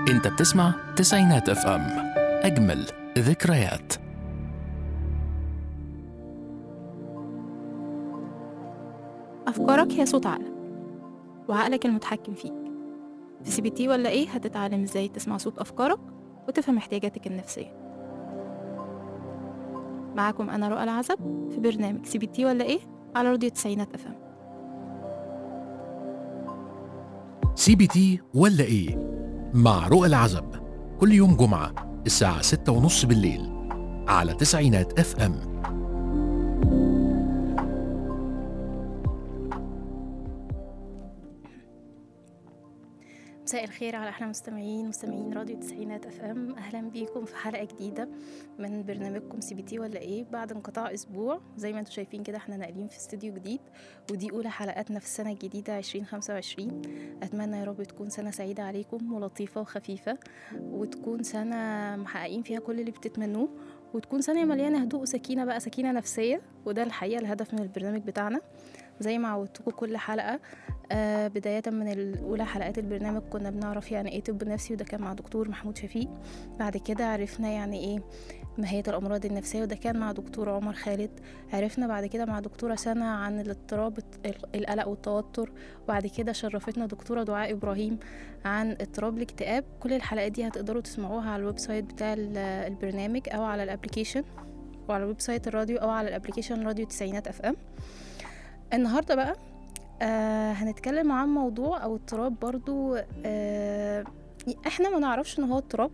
انت بتسمع تسعينات اف ام، اجمل ذكريات. أفكارك هي صوت عقلك، وعقلك المتحكم فيك. في CBT ولا إيه هتتعلم إزاي تسمع صوت أفكارك وتفهم احتياجاتك النفسية. معاكم أنا رؤى العزب في برنامج CBT ولا إيه على راديو تسعينات FM. CBT ولا ايه مع رؤى العزب، كل يوم جمعة الساعة 6:30 بالليل على تسعينات اف ام. مساء الخير على احلى مستمعين راديو تسعينات FM. اهلا بيكم في حلقه جديده من برنامجكم CBT ولا ايه بعد انقطاع اسبوع. زي ما انتم شايفين كده احنا ناقلين في استوديو جديد، ودي اولى حلقاتنا في السنه الجديده 2025. اتمنى يا رب تكون سنه سعيده عليكم ولطيفه وخفيفه، وتكون سنه محققين فيها كل اللي بتتمنوه، وتكون سنه مليانه هدوء وسكينه، بقى سكينه نفسيه، وده الحقيقه الهدف من البرنامج بتاعنا. زي ما عودتكم كل حلقه بداية من الأولى حلقات البرنامج كنا بنعرف يعني ايه طب نفسي، وده كان مع دكتور محمود شفيق. بعد كده عرفنا يعني ايه ماهية الأمراض النفسية، وده كان مع دكتور عمر خالد. عرفنا بعد كده مع دكتورة سنة عن الاضطراب، القلق والتوتر. وبعد كده شرفتنا دكتورة دعاء إبراهيم عن اضطراب الاكتئاب. كل الحلقات دي هتقدروا تسمعوها على الويب سايت بتاع البرنامج، أو على الابليكيشن، وعلى الويب سايت الراديو، أو على الابليكيشن راديو تسعينات FM. النهاردة بقى هنتكلم عن موضوع او اضطراب برضو احنا ما نعرفش ان هو اضطراب.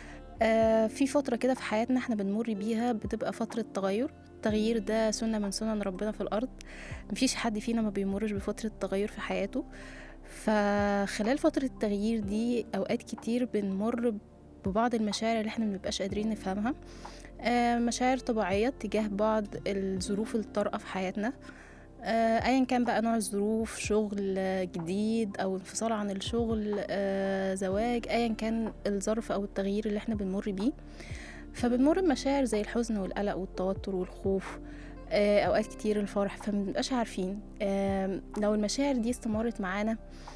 في فترة كده في حياتنا احنا بنمر بيها، بتبقى فترة تغير. التغيير ده سنة من سنن ربنا في الارض، مفيش حد فينا ما بيمرش بفترة تغير في حياته. فخلال فترة التغيير دي اوقات كتير بنمر ببعض المشاعر اللي احنا مبنبقاش قادرين نفهمها، مشاعر طبيعية تجاه بعض الظروف الطارئة في حياتنا، ايا كان بقى نوع الظروف، شغل جديد او انفصال عن الشغل، زواج، ايا كان الظرف او التغيير اللي احنا بنمر بيه. فبنمر بمشاعر زي الحزن والقلق والتوتر والخوف، اوقات كتير الفرح. فمنبقاش عارفين لو المشاعر دي استمرت معانا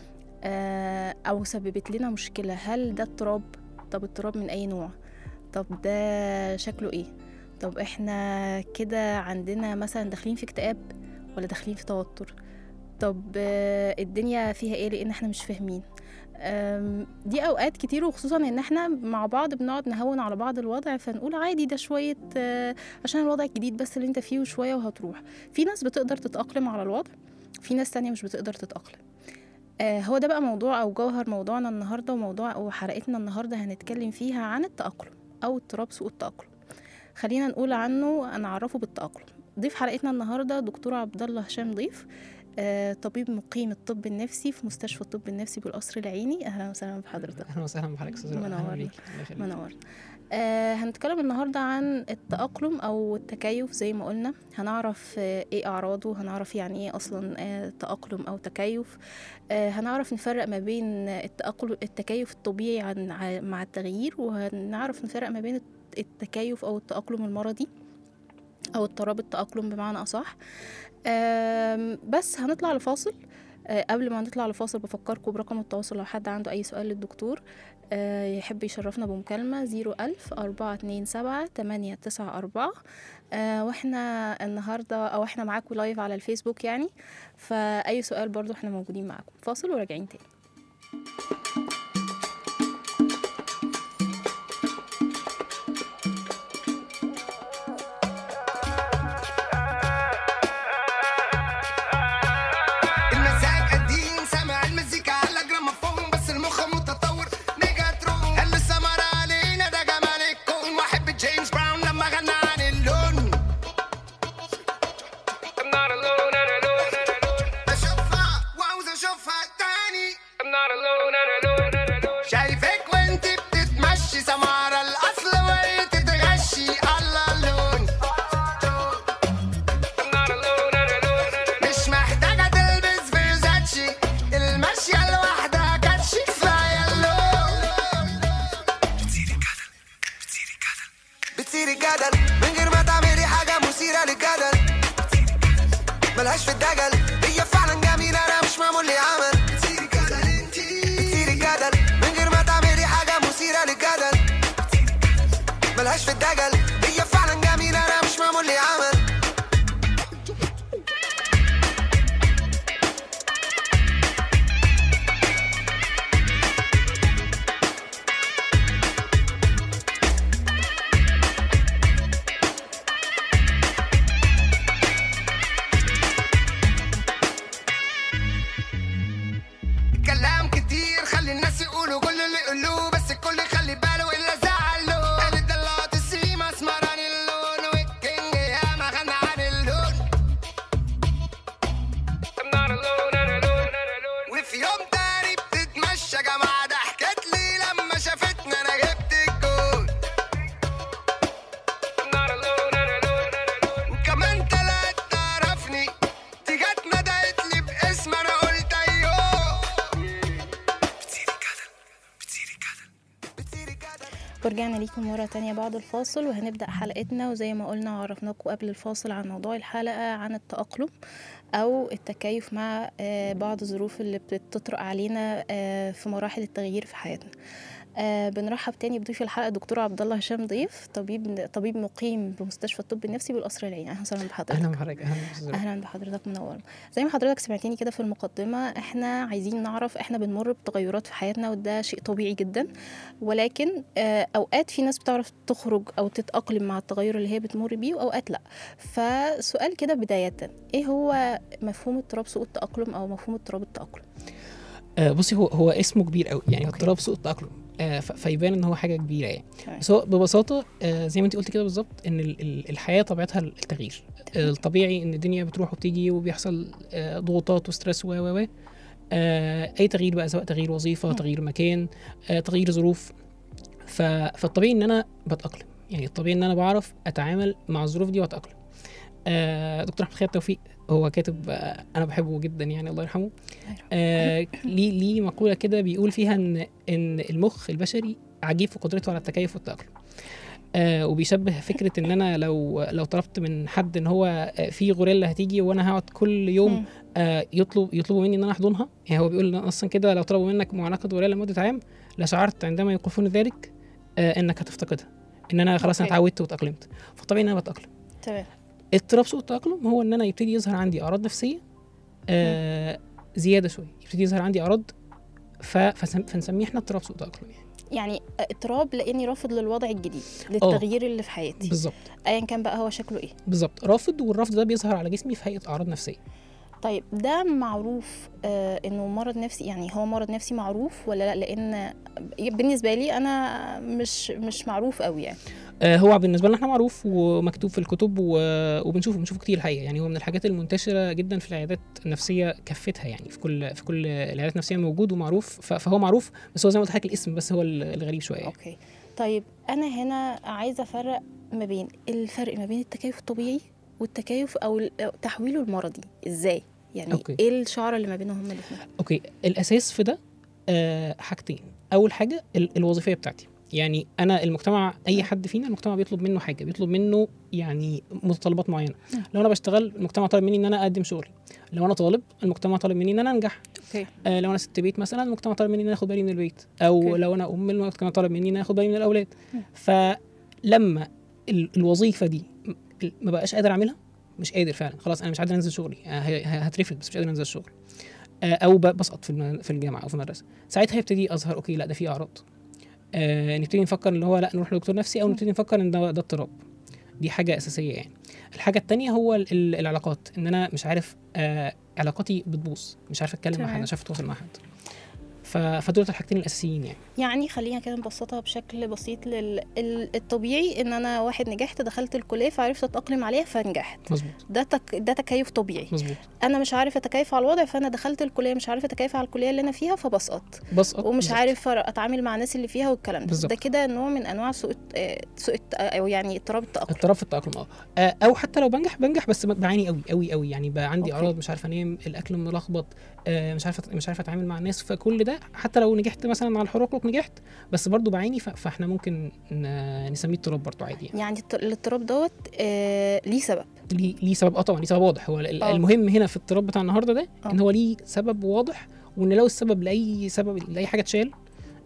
او سببت لنا مشكلة، هل ده اضطراب؟ طب اضطراب من اي نوع؟ طب ده شكله ايه؟ طب احنا كده عندنا مثلا داخلين في اكتئاب ولا داخلين في توتر؟ طب الدنيا فيها ايه لان احنا مش فاهمين؟ دي اوقات كتير، وخصوصا ان احنا مع بعض بنقعد نهون على بعض الوضع، فنقول عادي ده شوية عشان الوضع الجديد بس اللي انت فيه، وشوية وهتروح. في ناس بتقدر تتأقلم على الوضع، في ناس تانية مش بتقدر تتأقلم. هو ده بقى موضوع او جوهر موضوعنا النهاردة، وموضوع او حلقتنا النهاردة هنتكلم فيها عن التأقلم او اضطراب سوء التأقلم. خلينا نقول عنه، نعرفه بالتأقلم. ضيف حلقتنا النهارده دكتور عبد الله هشام ضيف، طبيب مقيم الطب النفسي في مستشفى الطب النفسي بالقصر العيني. اهلا وسهلا بحضرتك. اهلا وسهلا بحضرتك استاذ رؤى. منورنا. هنتكلم النهارده عن التأقلم او التكيف. زي ما قلنا هنعرف ايه اعراضه، هنعرف يعني ايه اصلا تأقلم او تكيف، هنعرف نفرق ما بين التكيف الطبيعي مع التغيير، وهنعرف نفرق ما بين التكيف او التأقلم المرضي او اضطراب التأقلم بمعنى اصح. بس هنطلع لفاصل. قبل ما نطلع لفاصل بفكركم برقم التواصل لو حد عنده اي سؤال للدكتور يحب يشرفنا بمكالمة 01000-427-894. واحنا النهاردة او احنا معاكم لايف على الفيسبوك يعني، فاي سؤال برضو احنا موجودين معاكم. فاصل وراجعين تاني. I'm not alone. ملهاش في الدجل، هي فعلا جميلة انا مش معمول لي عمل. كلام كتير خلي الناس يقولوا كل اللي يقولوه، بس الكل يخلي باله الا زعله. ادي الدلات السيما اسمراني اللون، والكينج ياما غنى عن اللون. وفي يوم تاني بتتمشى جماعة ضحكت لي لما شافتنا انا جبت الجول. وكمان طلعت تعرفني، دي جت ندهت لي باسم انا قلت ايوه. ورجعنا ليكم مرة تانية بعد الفاصل، وهنبدأ حلقتنا. وزي ما قلنا عرفناكم قبل الفاصل عن موضوع الحلقة، عن التأقلم أو التكيف مع بعض الظروف اللي بتطرق علينا في مراحل التغيير في حياتنا. بنرحب تاني بضيف الحلقة دكتور عبد الله هشام ضيف، طبيب مقيم بمستشفى الطب النفسي بالقصر العيني. اهلا وسهلا بحضرتك. اهلا بحضرتك. اهلا بحضرتك، منور. زي ما حضرتك سمعتيني كده في المقدمة، احنا عايزين نعرف، احنا بنمر بتغيرات في حياتنا وده شيء طبيعي جدا، ولكن اوقات في ناس بتعرف تخرج او تتأقلم مع التغير اللي هي بتمر بيه، واوقات لا. فسؤال كده بداية، ايه هو مفهوم اضطراب سوء التأقلم او مفهوم اضطراب التأقلم؟ بصي، هو اسمه كبير قوي يعني، اضطراب سوء التأقلم. فيبان ان هو حاجه كبيره يعني. بس هو ببساطه زي ما انت قلت كده بالظبط، ان الحياه طبيعتها التغيير. الطبيعي ان الدنيا بتروح وبتيجي وبيحصل ضغوطات وستريس و اي تغيير بقى، سواء تغيير وظيفه، تغيير مكان، تغيير ظروف. فالطبيعي ان انا بتأقلم، يعني الطبيعي ان انا بعرف اتعامل مع الظروف دي واتأقلم. دكتور احمد خالد توفيق هو كاتب انا بحبه جدا يعني، الله يرحمه. ليه مقوله كده بيقول فيها ان المخ البشري عجيب في قدرته على التكيف والتأقلم. وبيشبه فكره ان انا لو طلبت من حد ان هو في غوريلا هتيجي وانا هقعد كل يوم يطلبوا مني ان انا احضنها. يعني هو بيقول اصلا كده، لو طلبوا منك معانقه غوريلا لمده عام لشعرت عندما يوقفون ذلك انك هتفتقدها، ان انا خلاص انا اتعودت وتأقلمت. فطبيعي ان انا بتأقلم. تمام. اضطراب سوء التأقلم هو ان انا يبتدي يظهر عندي اعراض نفسيه زياده شويه، يبتدي يظهر عندي اعراض فنسميه احنا اضطراب سوء التأقلم. يعني اضطراب لاني رافض للوضع الجديد، للتغيير اللي في حياتي بالظبط، ايا كان بقى هو شكله ايه بالظبط، رافض. والرفض ده بيظهر على جسمي في هيئه اعراض نفسيه. طيب ده معروف انه مرض نفسي؟ يعني هو مرض نفسي معروف ولا لا؟ لان بالنسبه لي انا مش معروف قوي يعني. هو بالنسبه لنا احنا معروف ومكتوب في الكتب وبنشوفه كتير الحقيقه. يعني هو من الحاجات المنتشره جدا في العيادات النفسيه كفتها، يعني في كل العيادات النفسيه موجود ومعروف. فهو معروف، بس هو زي ما قلت لك الاسم بس هو الغريب شويه. اوكي. طيب انا هنا عايزه افرق ما بين الفرق ما بين التكيف الطبيعي والتكيف او تحويله المرضي ازاي يعني. أوكي. ايه الشعره اللي ما بينهم هما الاثنين؟ اوكي، الاساس في ده حاجتين. اول حاجه الوظيفيه بتاعتي. يعني انا المجتمع، اي حد فينا المجتمع بيطلب منه حاجه، بيطلب منه يعني متطلبات معينه. لو انا بشتغل المجتمع طالب مني ان انا اقدم شغلي. لو انا طالب المجتمع طالب مني ان انا انجح. اوكي. لو انا ست بيت مثلا المجتمع طالب مني ان انا اخد بالي من البيت. او أوكي. لو انا ام المجتمع طالب مني ان انا اخد بالي من الاولاد. فلما الوظيفه دي ما بقاش قادر اعملها، مش قادر فعلا، خلاص انا مش قادر انزل شغلي، هترفد بس مش قادر انزل الشغل، او بسقط في الجامعه او في المدرسه، ساعتها يبتدي اظهر اوكي لا ده في اعراض. نبتدي نفكر اللي هو لا نروح لدكتور نفسي، او نبتدي نفكر ان ده اضطراب. دي حاجه اساسيه يعني. الحاجه الثانيه هو العلاقات، ان انا مش عارف علاقاتي بتبوظ، مش عارف اتكلم مع حد، مش عارف اتواصل مع حد. فدول الحاجتين الاساسيين يعني خلينا كده نبسطها بشكل بسيط. الطبيعي ان انا واحد نجحت، دخلت الكليه فعرفت اتاقلم عليها فنجحت. مظبوط. ده تكيف طبيعي. مظبوط. انا مش عارف اتكيف على الوضع، فانا دخلت الكليه مش عارف اتكيف على الكليه اللي انا فيها فبسقط ومش بالزبط. عارف اتعامل مع الناس اللي فيها والكلام ده كده نوع من انواع سوء او يعني اضطراب في التاقلم. او حتى لو بنجح بس بعاني قوي قوي قوي يعني، بقى عندي اعراض، مش عارف انام، الاكل ملخبط، مش عارف اتعامل مع الناس. فكل ده حتى لو نجحت مثلا على الحروق نجحت، بس برضو بعاني. فاحنا ممكن نسميه اضطراب برضو عادي يعني الاضطراب دوت ليه سبب؟ ليه سبب. طبعا ليه سبب واضح. هو المهم هنا في الاضطراب بتاع النهارده ده ان هو ليه سبب واضح، وان لو السبب لاي حاجه اتشال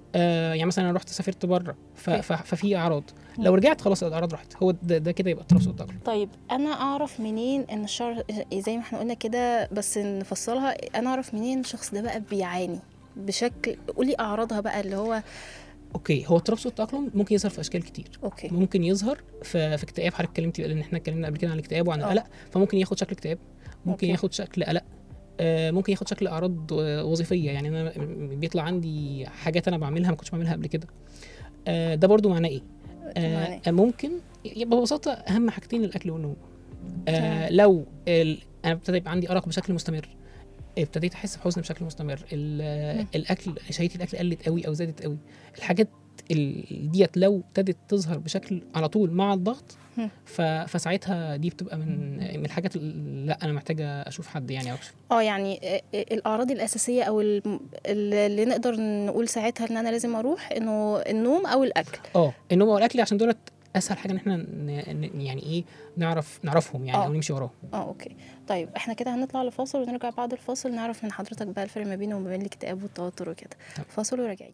يعني مثلا انا رحت سافرت بره ففي اعراض، لو رجعت خلاص الاعراض راحت، هو ده كده يبقى اضطراب سوء التأقلم. طيب انا اعرف منين ان الشعر زي ما احنا قلنا كده، بس نفصلها، انا اعرف منين الشخص ده بقى بيعاني بشكل، قولي اعراضها بقى اللي هو. اوكي، هو اضطراب سوء التأقلم ممكن يظهر في اشكال كتير. اوكي. ممكن يظهر في اكتئاب، حضرتك اتكلمتي لان احنا اتكلمنا قبل كده عن الاكتئاب وعن القلق، فممكن ياخد شكل اكتئاب، ممكن ياخد شكل قلق، ممكن ياخد شكل اعراض وظيفيه، يعني انا بيطلع عندي حاجات انا بعملها ما كنتش بعملها قبل كده. ده برضو معناه ايه؟ ممكن يبقى ببساطه اهم حاجتين الاكل والنوم. لو انا ابتدى يبقى عندي ارق بشكل مستمر، ابتديت احس بحزن بشكل مستمر، الاكل، شهيتي الاكل قلت قوي او زادت قوي، الحاجات ديت لو ابتدت تظهر بشكل على طول مع الضغط، فساعتها دي بتبقى من الحاجات اللي لا انا محتاجه اشوف حد يعني اكشف. يعني الاعراض الاساسيه او اللي نقدر نقول ساعتها ان انا لازم اروح، انه النوم او الاكل. النوم او الاكل، عشان دولت اسهل حاجه ان احنا يعني ايه نعرفهم يعني او نمشي وراهم. اوكي. طيب احنا كده هنطلع لفاصل ونرجع بعد الفاصل نعرف من حضرتك بقى الفرق ما بينه وما بين الاكتئاب والتوتر وكده. فاصل وراجعين.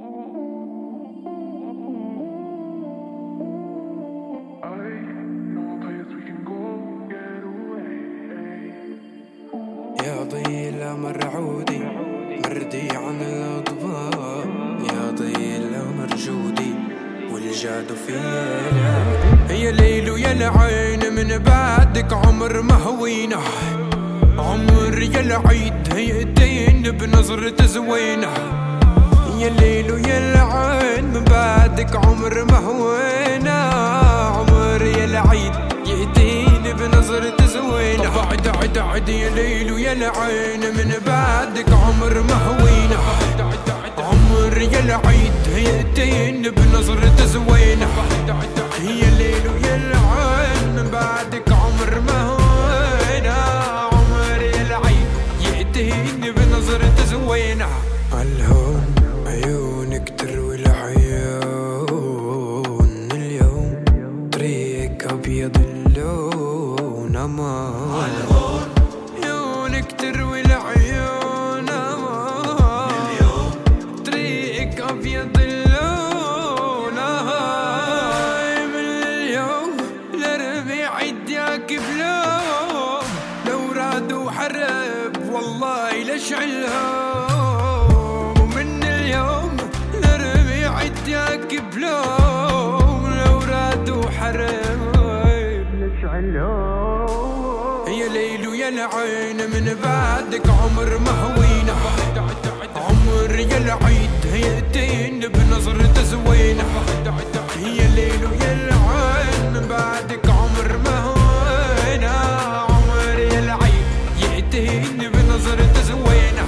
يا ضيل مرعودي مردي عن الأضباء، يا ضيل مرجودي والجاد فينا، يا ليل ويا العين من بعدك عمر ما هوينا، عمر يا العيد هيئتين بنظرة زوينة، يا ليل ويا العين من بعدك عمر ما هوينا، عمر يا العيد يأتيني بنظرة زوينة. بعد عد عد يا ليل ويا العين من بعدك عمر ما هوينا، عمر يا العيد يأتيني بنظرة زوينة، يا ليل ويا العين من بعدك عمر ما هوينا، عمر يا العيد يأتيني بنظرة زوينة. عالهون عيونك تروي العيون، اليوم طريقك أبيض اللون، أمان عيونك تروي العيون، أمان اليوم طريقك أبيض اللون، من اليوم لربيع يديك بلوم، لو رادوا حرب والله لشعلهم، ومن اليوم لربيع يديك بلوم، لو رادوا حرب لشعلهم، يا ليل ويا العين من بعدك عمر ما هوينا، عمر يا العيد هيئتين بنظرة زوينة، يا ليل ويا العين من بعدك عمر ما هوينا، عمر يا العيد يأتين بنظرة زوينة.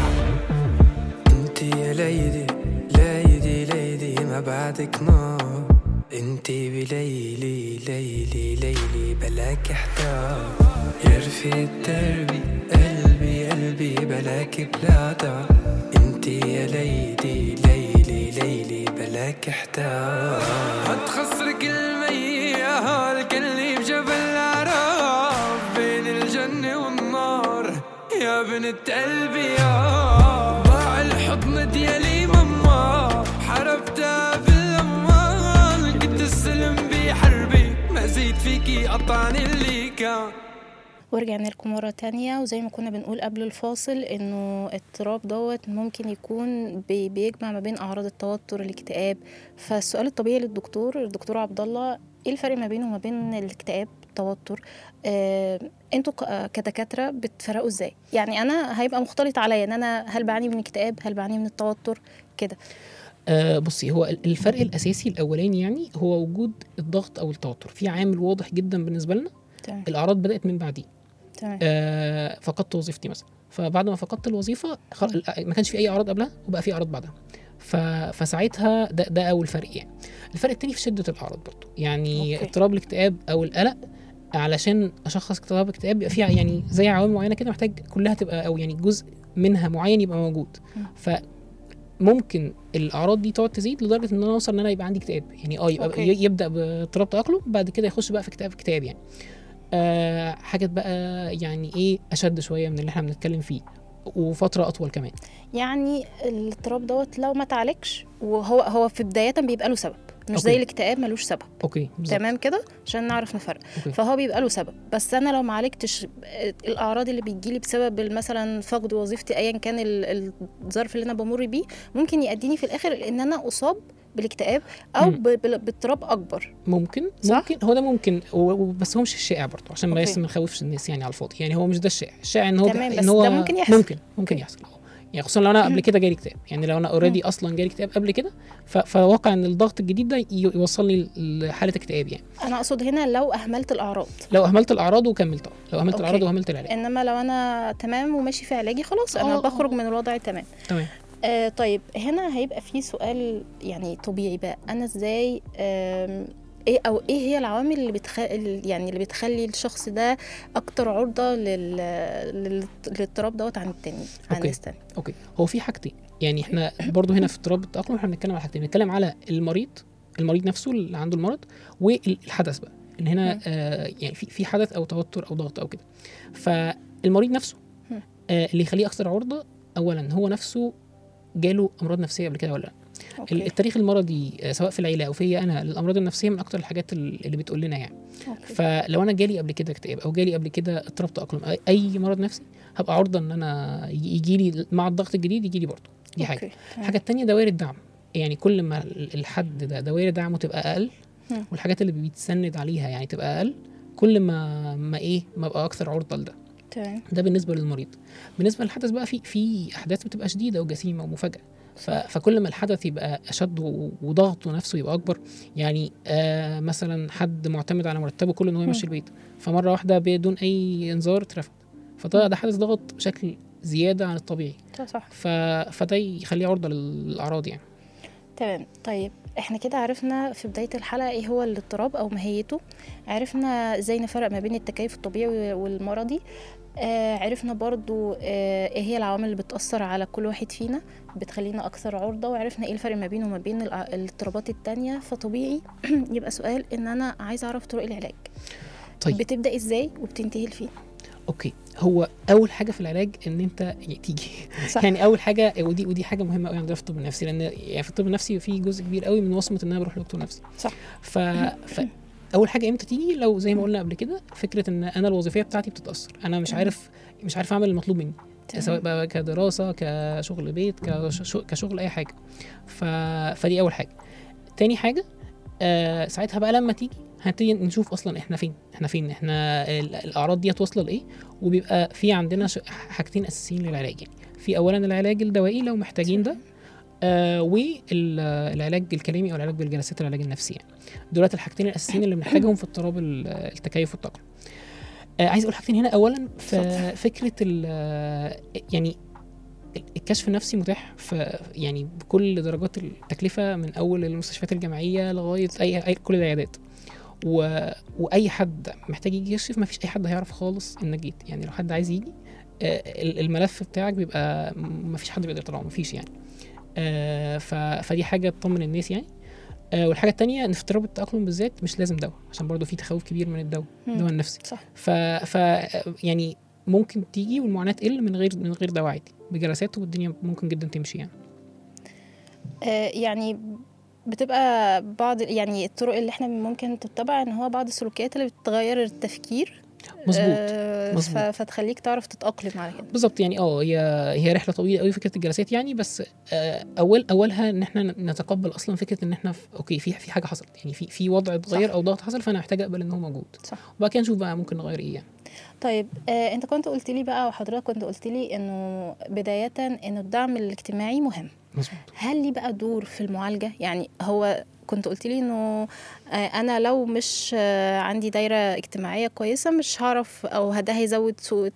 انتي يا ليدي ليدي ليدي ما بعدك نار، انتي بليلي ليلي ليلي بلاك احتار، يرفي الدربي قلبي قلبي بلاك بلادا، انتي يا ليدي ليلي ليلي بلاك احتار، هتخسرك المياه الكلي بجبل العراف، بين الجنة والنار يا بنت قلبي، يا ضاع الحضن ديالي ماما، حربتها بالأمان، قد السلم بحربي ما زيد فيكي قطعني اللي كان. ورجعنا لكم مرة تانية، وزي ما كنا بنقول قبل الفاصل انه اضطراب دوت ممكن يكون بيجمع ما بين اعراض التوتر الاكتئاب. فالسؤال الطبيعي للدكتور عبد الله، ايه الفرق ما بينه وما بين الاكتئاب التوتر؟ انتوا كدكاترة بتفرقوا ازاي؟ يعني انا هيبقى مختلط عليا ان انا هل بعاني من اكتئاب، هل بعاني من التوتر كده. بصي، هو الفرق الاساسي الاولاني يعني هو وجود الضغط او التوتر، في عامل واضح جدا بالنسبة لنا. تمام. الاعراض بدأت من بعديه. تمام. فقدت وظيفتي مثلا، فبعد ما فقدت الوظيفة ما كانش في اي اعراض قبلها وبقى في اعراض بعدها، فساعتها ده اول فرق. يعني الفرق التاني في شدة الاعراض برضو، يعني اضطراب الاكتئاب او القلق علشان اشخص اضطراب الاكتئاب بيبقى فيها يعني زي عوامل معينة كده محتاج كلها تبقى، او يعني جزء منها معين يبقى موجود. فممكن الاعراض دي تقعد تزيد لدرجة ان انا اوصل ان انا يبقى عندي اكتئاب، يعني يبدأ باضطراب تأقلم، بعد كده يخش بقى في اكتئاب يعني. حاجات بقى يعني ايه اشد شويه من اللي احنا بنتكلم فيه. وفتره اطول كمان. يعني الاضطراب دوت لو ما تعالجش وهو في بداية بيبقى له سبب، مش زي الاكتئاب ملوش سبب. اوكي بالزبط. تمام كده عشان نعرف نفرق. أوكي. فهو بيبقى له سبب، بس انا لو ما عالجتش الاعراض اللي بتجيلي بسبب مثلا فقد وظيفتي ايا كان الظرف اللي انا بمر بيه، ممكن يؤديني في الاخر ان انا اصاب بالاكتئاب او باضطراب اكبر. ممكن صح؟ هو ده ممكن، بس هو مش الشائع برضه عشان ما نخوفش الناس يعني على الفاضي. يعني هو مش ده الشائع ان هو ان هو ده ممكن يحصل. ممكن يحصل. يعني خصوصا لو انا قبل كده جالي اكتئاب، يعني لو انا اوريدي اصلا جالي اكتئاب قبل كده، فواقع ان الضغط الجديد ده يوصلني لحاله اكتئاب. يعني انا اقصد هنا لو اهملت الاعراض وكملت لو اهملت الاعراض وهملت العلاج. انما لو انا تمام وماشي في علاجي خلاص انا بخرج من الوضع تمام. طيب هنا هيبقى في سؤال يعني طبيعي بقى، انا ازاي ايه هي العوامل اللي بتخلي الشخص ده اكتر عرضة للاضطراب دوت عن التاني عن الناس التانية؟ اوكي هو في حاجتين. يعني احنا برضو هنا في اضطراب التأقلم احنا بنتكلم على حاجتين، بنتكلم على المريض نفسه اللي عنده المرض، والحدث بقى ان هنا يعني في حدث او توتر او ضغط او كده. فالمريض نفسه اللي يخليه اكثر عرضة اولا هو نفسه جاله امراض نفسيه قبل كده ولا لا. التاريخ المرضي سواء في العيله او فيا انا الامراض النفسيه من اكتر الحاجات اللي بتقول لنا يعني. فلو انا جالي قبل كده اكتئاب او جالي قبل كده اضطراب تأقلم اي مرض نفسي، هبقى عرضه ان انا يجي لي مع الضغط الجديد يجي لي برضه. دي حاجه. الحاجه الثانيه دوائر الدعم. يعني كل ما الحد ده دوائر دعمه تبقى اقل والحاجات اللي بيتسند عليها يعني تبقى اقل، كل ما ابقى اكثر عرضه لده. ده بالنسبه للمريض. بالنسبه للحدث بقى في احداث بتبقى شديده وجسيمه ومفاجاه، فكل ما الحدث يبقى اشد وضغطه نفسه يبقى اكبر. يعني مثلا حد معتمد على مرتبه كله ان هو يمشي البيت، فمره واحده بدون اي انذار اترفد، فده حدث ضغط بشكل زياده عن الطبيعي. صح. فده يخليه عرضه للاعراض يعني. تمام. طيب احنا كده عرفنا في بداية الحلقة ايه هو الاضطراب او ماهيته، عرفنا ازاي نفرق ما بين التكيف الطبيعي والمرضي، عرفنا برضو ايه هي العوامل اللي بتأثر على كل واحد فينا بتخلينا اكثر عرضة، وعرفنا ايه الفرق ما بينه وما بين الاضطرابات التانية. فطبيعي يبقى سؤال ان انا عايز اعرف طرق العلاج. طيب بتبدأ ازاي وبتنتهي لفين؟ اوكي هو اول حاجه في العلاج ان انت تيجي. يعني اول حاجه ودي حاجه مهمه قوي عندنا في الطب النفسي، لان يعني في الطب النفسي في جزء كبير قوي من وصمه ان انا بروح لدكتور نفسي. صح. اول حاجه امتى تيجي؟ لو زي ما قلنا قبل كده فكره ان انا الوظيفيه بتاعتي بتتاثر، انا مش عارف اعمل المطلوب مني، سواء بقى كدراسه كشغل بيت كشغل اي حاجه. فدي اول حاجه. تاني حاجه ساعتها بقى لما تيجي هنبتدي نشوف اصلا احنا فين الاعراض دي واصله لايه. وبيبقى في عندنا حاجتين اساسيين للعلاج. يعني في اولا العلاج الدوائي لو محتاجين ده، والعلاج الكلامي او العلاج بالجلسات العلاج النفسي. يعني دولت الحاجتين الاساسيين اللي بنحتاجهم في اضطراب التكيف والتأقلم. عايز اقول حاجتين هنا. اولا في فكره يعني الكشف النفسي متاح في يعني بكل درجات التكلفه، من اول المستشفيات الجامعيه لغايه اي كل العيادات. واي حد محتاج يجي يكشف، ما فيش اي حد هيعرف خالص انك جيت. يعني لو حد عايز يجي الملف بتاعك بيبقى ما فيش حد بيقدر يطلعه، ما فيش يعني. فدي حاجه تطمن الناس يعني. والحاجه الثانيه ان في اضطراب التأقلم بالذات مش لازم دواء، عشان برضو في تخوف كبير من الدواء النفسي. صح. يعني ممكن تيجي والمعاناه تقل من غير دواء عادي، بجلسات والدنيا ممكن جدا تمشي يعني. يعني بتبقى بعض يعني الطرق اللي احنا ممكن تتبع ان هو بعض السلوكيات اللي بتغير التفكير. مظبوط. فتخليك تعرف تتأقلم على كده. بالظبط. يعني هي رحله طويله قوي فكره الجلسات يعني. بس اولها ان احنا نتقبل اصلا فكره ان احنا اوكي في حاجه حصلت، يعني في وضع اتغير او ضغط حصل، فانا محتاج اقبل ان هو موجود. صح. وبعد كده نشوف بقى ممكن نغير ايه يعني. طيب انت كنت قلت لي بقى، وحضرتك كنت قلت لي انه بدايه انه الدعم الاجتماعي مهم. مظبوط. هل ليه بقى دور في المعالجه؟ يعني هو كنت قلت لي انه انا لو مش عندي دايره اجتماعيه كويسه مش هعرف، او ده هيزود سوء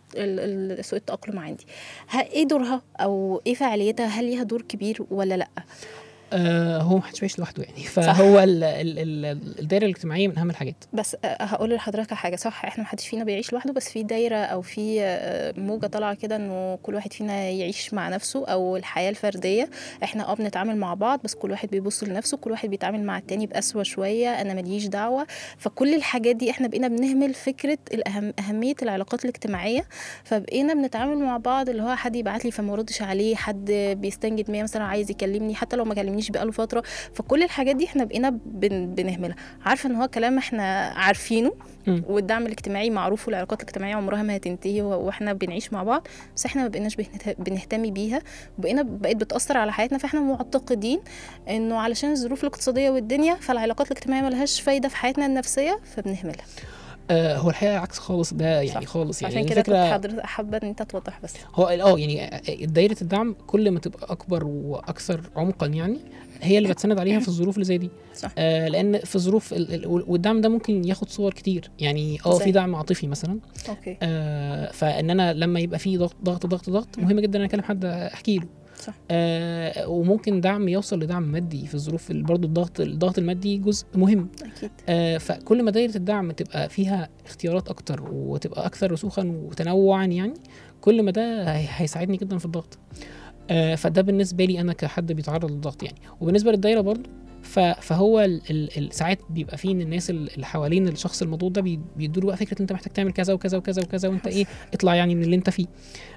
التأقلم عندي. ايه دورها او ايه فعاليتها؟ هل ليها دور كبير ولا لا؟ هو محدش بيعيش لوحده يعني، فهو الدايره الاجتماعيه من اهم الحاجات. بس هقول لحضرتك حاجه صح، احنا محدش فينا بيعيش لوحده، بس في دايره او في موجه طالعه كده انه كل واحد فينا يعيش مع نفسه، او الحياه الفرديه. احنا بنتعامل مع بعض، بس كل واحد بيبص لنفسه، كل واحد بيتعامل مع التاني بقسوه شويه، انا ماليش دعوه. فكل الحاجات دي احنا بقينا بنهمل فكره اهميه العلاقات الاجتماعيه، فبقينا بنتعامل مع بعض اللي هو حد يبعت لي فما ردش عليه، حد بيستنجد مية مثلا عايز يكلمني حتى لو ما كلمنيش بقاله فتره. فكل الحاجات دي احنا بقينا بنهملها. عارفه ان هو كلام احنا عارفينه، والدعم الاجتماعي معروف، والعلاقات الاجتماعيه عمرها ما هتنتهي واحنا بنعيش مع بعض، بس احنا ما بقيناش بنهتم بيها، بقت بتاثر على حياتنا. فاحنا معتقدين انه علشان الظروف الاقتصاديه والدنيا فالعلاقات الاجتماعيه ملهاش فايده في حياتنا النفسيه فبنهملها. هو الحقيقه عكس خالص ده يعني، خالص يعني. عشان كده كنت حضرتك حابه ان انت توضح بس. هو يعني دايره الدعم كل ما تبقى اكبر واكثر عمقا يعني هي اللي بتسند عليها في الظروف اللي زي دي. صح. لان في الظروف والدعم ده ممكن ياخد صور كتير يعني. في دعم عاطفي مثلا. اوكي. فان انا لما يبقى في ضغط مهم جدا ان انا اكلم حد احكي له. صح. وممكن دعم يوصل لدعم مادي في الظروف برضو الضغط المادي جزء مهم اكيد. فكل ما دايره الدعم تبقى فيها اختيارات اكتر وتبقى اكثر رسوخا وتنوعا يعني، كل ما ده هيساعدني جدا في الضغط. فده بالنسبه لي انا كحد بيتعرض للضغط يعني. وبالنسبه للدايره برضو فهو ساعات بيبقى فيه ان الناس اللي حوالين الشخص المضغوط ده بيدوا له بقى فكره انت محتاج تعمل كذا وكذا وكذا وكذا، وانت ايه اطلع يعني من اللي انت فيه.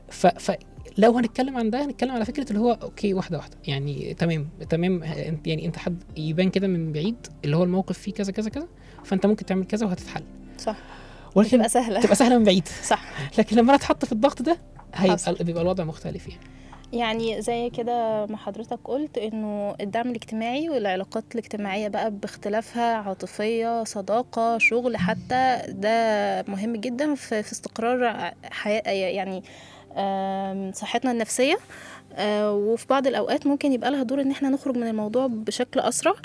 لو هنتكلم عن ده هنتكلم على فكره اللي هو اوكي واحده يعني تمام يعني انت حد يبان كده من بعيد اللي هو الموقف فيه كذا كذا كذا، فانت ممكن تعمل كذا وهتتحل. صح. ولكن تبقى سهله من بعيد. صح. لكن لما انا اتحط في الضغط ده بيبقى الوضع مختلف يعني زي كده ما حضرتك قلت انه الدعم الاجتماعي والعلاقات الاجتماعيه بقى باختلافها، عاطفيه، صداقه، شغل، حتى ده مهم جدا في استقرار حياه يعني صحتنا النفسيه. وفي بعض الأوقات ممكن يبقى لها دور إن احنا نخرج من الموضوع بشكل أسرع.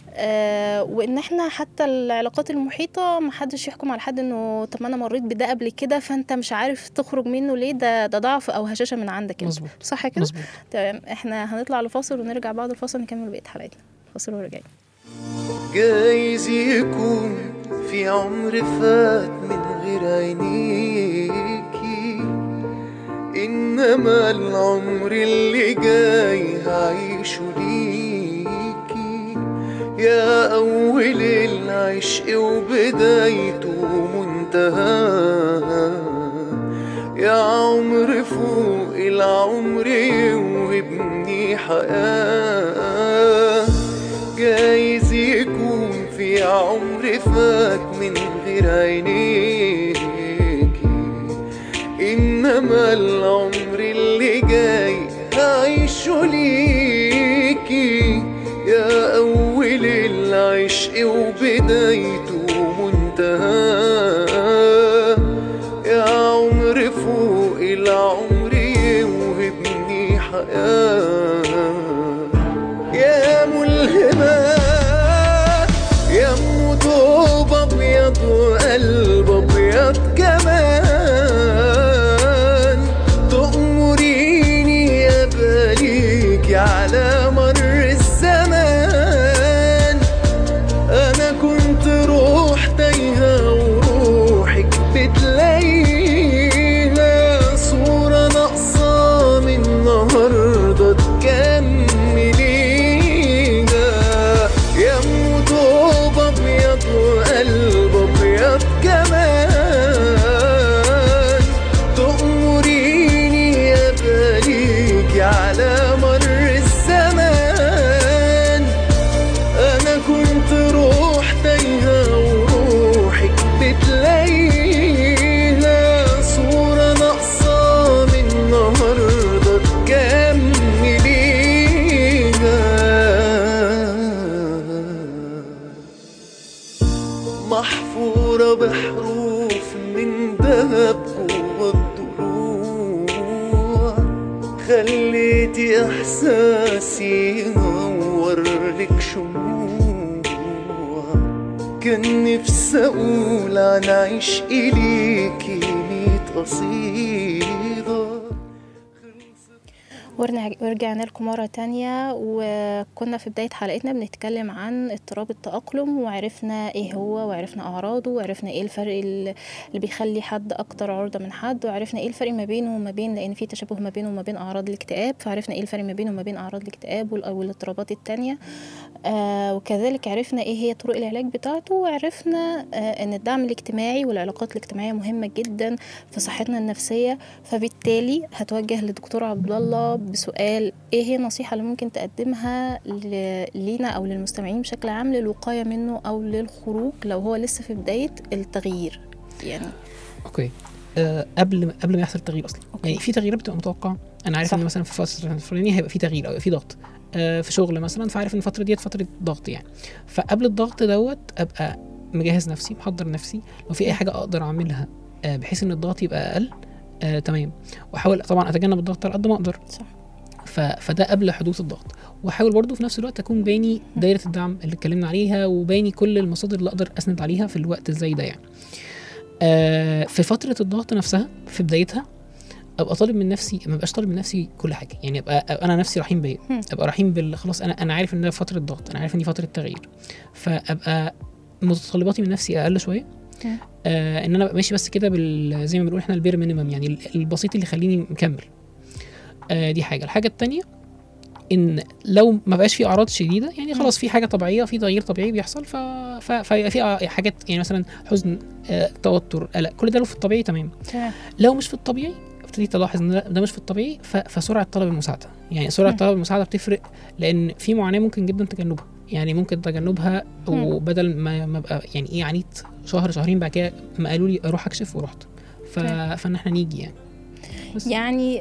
وإن احنا حتى العلاقات المحيطة محدش يحكم على حد إنه طب ما أنا مريت بده قبل كده فأنت مش عارف تخرج منه ليه، ده ضعف أو هشاشة من عندك. مظبوط. صح كده؟ مظبوط. تمام. احنا هنطلع لفاصل ونرجع بعد الفاصل نكمل بقية حلقتنا. فاصل ورجعين. جايز يكون في عمر فات من غير عينيكي، إنما العمر اللي جاي هعيشه ليكي. يا أول العشق وبدايته ومنتهى، يا عمر فوق العمر وابني حياة. جايز يكون في عمر فات من غير عينيكي، إنما العمر اللي جاي هعيشه ليكي. يا أول العشق وبدايته ومنتهى، يا عمر فوق العمر وابني حياة. يا ملهمة يا طوب أبيض وقلب أبيض كمان، تأمريني يا باليكي على مر الزمان. أنا كنت روح تايهة وروحك بتلاقيها، صورة ناقصة من النهاردة تكمليها. يا طوب أبيض وقلب أبيض كمان، تأمريني يا باليكي على مر الزمان. أنا كنت روح تايهة وروحك بتلاقيها، صورة ناقصة من النهاردة تكمليها. محفورة بحروف من دهب جوا الضلوع، خليتي إحساسي ينور لك شموع. كان نفسي أقول عن عشقي ليكي 100 قصيدة. ورجعنا لكم مرة تانية، وكنا في بداية حلقتنا بنتكلم عن اضطراب التأقلم، وعرفنا ايه هو، وعرفنا أعراضه، وعرفنا ايه الفرق اللي بيخلي حد أكتر عرضة من حد، وعرفنا ايه الفرق ما بينه وما بين، لأن في تشابه ما بينه وما بين أعراض الاكتئاب، فعرفنا ايه الفرق ما بينه وما بين أعراض الاكتئاب والاضطرابات التانية. وكذلك عرفنا ايه هي طرق العلاج بتاعته، وعرفنا ان الدعم الاجتماعي والعلاقات الاجتماعية مهمة جدا في صحتنا النفسية. فبالتالي هتوجه لدكتور عبد الله بسؤال: ايه هي النصيحة اللي ممكن تقدمها لينا او للمستمعين بشكل عام للوقاية منه او للخروج لو هو لسه في بداية التغيير يعني؟ اوكي. قبل ما يحصل التغيير اصلا. أوكي. يعني في تغييرات بتبقى متوقعه، انا عارف ان مثلا في فتره الفلانيه هيبقى في تغيير او هيبقى في ضغط في شغل مثلا، فعارف ان الفتره ديت فتره ضغط يعني. فقبل الضغط دوت ابقى مجهز نفسي، محضر نفسي، لو في اي حاجه اقدر اعملها بحيث ان الضغط يبقى اقل تمام، واحاول طبعا اتجنب الضغط على قد ما اقدر. صح. فده قبل حدوث الضغط. واحاول برضو في نفس الوقت اكون باني دايره الدعم اللي اتكلمنا عليها، وباني كل المصادر اللي اقدر اسند عليها في الوقت الزي ده يعني. في فتره الضغط نفسها في بدايتها ابقى طالب من نفسي، ما بقاش طالب من نفسي كل حاجه يعني. ابقى انا نفسي رحيم بيا، ابقى رحيم خلاص انا عارف ان ده فتره ضغط، انا عارف ان دي فتره تغيير، فابقى متطلباتي من نفسي اقل شويه. ان انا ماشي بس كده زي ما بنقول احنا البير مينيمم يعني، البسيط اللي يخليني مكمل. دي حاجه. الحاجه الثانيه ان لو ما بقاش في اعراض شديده يعني خلاص، في حاجه طبيعيه، في تغيير طبيعي بيحصل، في حاجات يعني مثلا حزن، توتر، قلق، كل ده لو في الطبيعي تمام. لو مش في الطبيعي ابتديت الاحظ ان ده مش في الطبيعي، فسرعه طلب المساعده يعني. سرعه طلب المساعده بتفرق، لان في معاناه ممكن جدا تجنبها يعني. ممكن تجنبها وبدل ما ابقى يعني ايه عانيت شهر شهرين بعد كده ما قالوا لي اروح اكشف ورحت. فان احنا نيجي يعني بس. يعني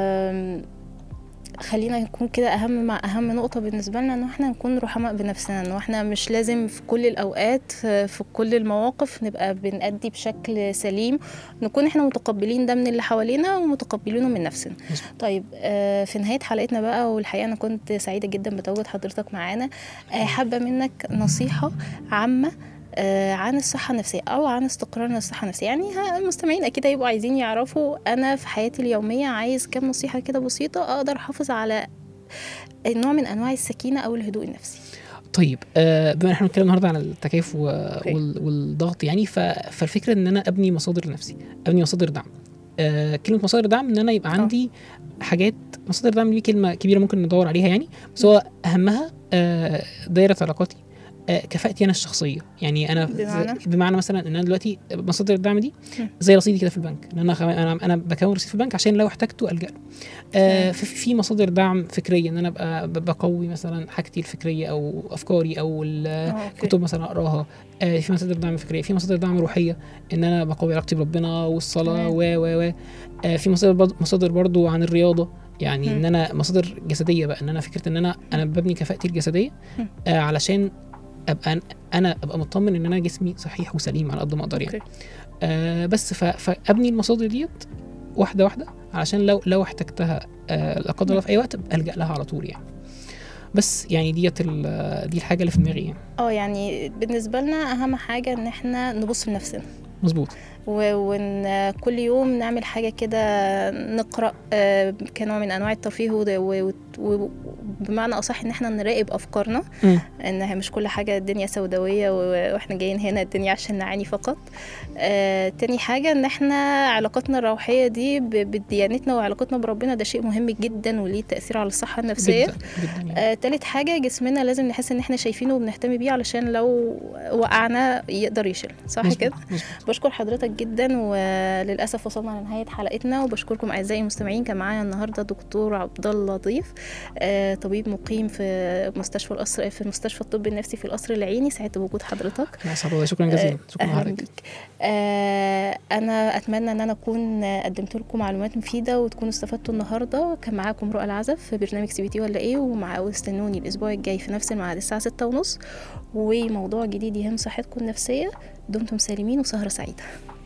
خلينا نكون كده اهم نقطه بالنسبه لنا، ان احنا نكون رحماء بنفسنا، ان احنا مش لازم في كل الاوقات في كل المواقف نبقى بنأدي بشكل سليم، نكون احنا متقبلين ده من اللي حوالينا ومتقبلينه من نفسنا. طيب في نهايه حلقتنا بقى، والحقيقه انا كنت سعيده جدا بتواجد حضرتك معانا، حابه منك نصيحه عامه عن الصحة النفسية أو عن استقرارنا الصحة النفسية. يعني المستمعين أكيد هيبقوا عايزين يعرفوا أنا في حياتي اليومية عايز كم نصيحة كده بسيطة أقدر أحافظ على نوع من أنواع السكينة أو الهدوء النفسي. طيب بما ان احنا بنتكلم النهارده عن التكيف والضغط يعني، فالفكرة ان انا ابني مصادر لنفسي، ابني مصادر دعم. كلمة مصادر دعم ان انا يبقى عندي حاجات. مصادر دعم دي كلمة كبيرة ممكن ندور عليها يعني، بس هو اهمها دايرة علاقاتي، كفاءتي انا الشخصيه يعني. انا بمعنى مثلا ان انا دلوقتي مصادر الدعم دي زي رصيدي كده في البنك، ان انا بكون رصيد في البنك عشان لو احتاجته الجا له. في مصادر دعم فكريه، ان انا بقوي مثلا حاجتي الفكريه او افكاري او الكتب مثلا اقراها. في مصادر دعم فكريه. في مصادر دعم روحيه، ان انا بقوي علاقتي بربنا والصلاه و في مصادر برضو عن الرياضه يعني. ان انا مصادر جسديه بقى، ان انا فكره ان انا ببني كفاءتي الجسديه علشان ابقى مطمن ان انا جسمي صحيح وسليم على قد ما اقدر يعني. بس فابني المصادر ديت واحده واحده، علشان لو احتجتها لا قدر الله في اي وقت الجا لها على طول يعني. بس يعني دي الحاجه اللي في دماغي يعني. يعني بالنسبه لنا اهم حاجه ان احنا نبص لنفسنا. مظبوط. وان كل يوم نعمل حاجه كده، نقرا كنوع من انواع الترفيه، وبمعنى اصح ان احنا نراقب افكارنا، انها مش كل حاجه الدنيا سوداويه واحنا جايين هنا الدنيا عشان نعاني فقط. تاني حاجه ان احنا علاقتنا الروحيه دي بديانتنا وعلاقتنا بربنا ده شيء مهم جدا وليه تاثير على الصحه النفسيه جداً يعني. تالت حاجه جسمنا لازم نحس ان احنا شايفينه وبنهتم بيه، علشان لو وقعنا يقدر يشيل صح كده. بشكر حضرتك جدا، وللاسف وصلنا لنهايه حلقتنا، وبشكركم اعزائي المستمعين. كان معايا النهارده دكتور عبد الله ضيف، طبيب مقيم في مستشفى الطب النفسي في القصر العيني. سعدت بوجود حضرتك. شكرا جزيلا. شكرا لحضرتك. انا اتمنى ان انا اكون قدمت لكم معلومات مفيده وتكونوا استفدتوا النهارده. كان معاكم رؤى العزب في برنامج CBT ولا ايه، واستنوني الاسبوع الجاي في نفس الميعاد الساعه 6:30 وموضوع جديد يهم صحتكم النفسيه. دمتم سالمين وسهره سعيده.